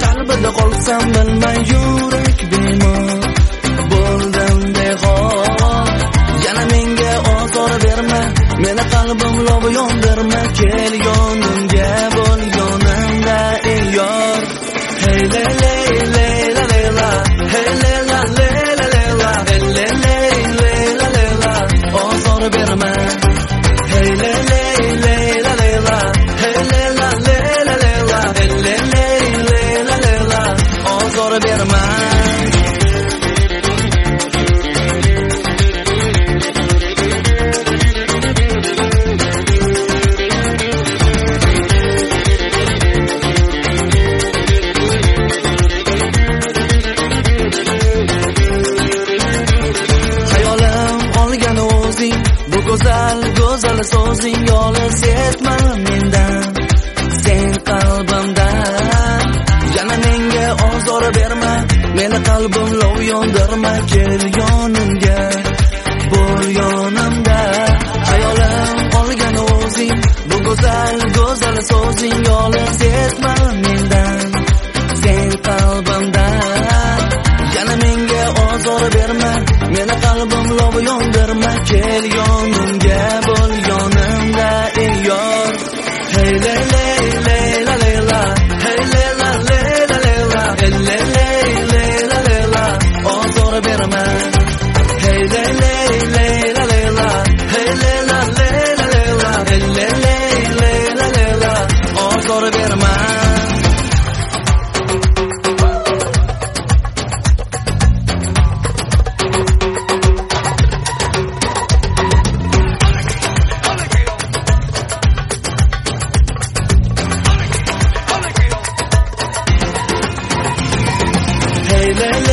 qalbida qolsam bilmay yurak bemor bo'ldim behol. Yana menga ozor berma, meni qalbim lov yondirma, kel yonimga bo'l yonimda ey yor. Hey le le le la le la, hey le la le la le la, hey le le le la le la, ozor berma. Hey le le le la le la, hey le la le la le la, hey le le le la le la, ozor berma. Go'zal so'zing olis etma mendan, sen qalbimdan. Yana menga ozor berma, meni qalbim lov yondirma, kel yonimga bo'l yonimda. Hayolim olgan o'zing, bu go'zal so'zing olis etma mendan, sen qalbimdan. Yana menga ozor berma, meni qalbim lov yondirma, kel yonimga bo'l yonimda ey yor. Hey le le le la le la, hey le la le la le la, hey le le le la le la, ozor berma. Hey le le le la le la, hey le la le la le la, hey le le le la le la, ozor berma. Hey,